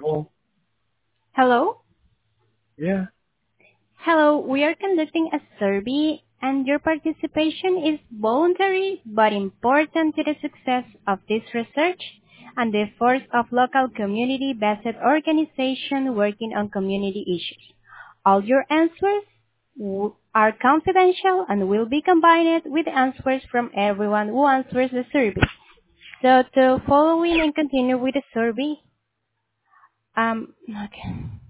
Oh, Hello? yeah. Hello, we are conducting a survey and your participation is voluntary but important to the success of this research and the efforts of local community-based organizations working on community issues. All your answers are confidential and will be combined with answers from everyone who answers the survey. So to follow in and continue with the survey, okay.